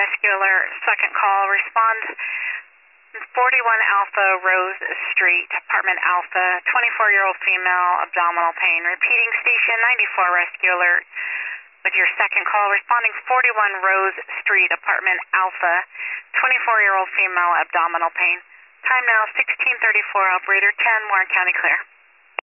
Rescue Alert, second call, respond 41 Alpha Rose Street, Apartment Alpha, 24-year-old female, abdominal pain. Repeating, Station 94 Rescue Alert. With your second call, responding 41 Rose Street, Apartment Alpha, 24-year-old female, abdominal pain. Time now 16:34, operator 10, Warren County clear.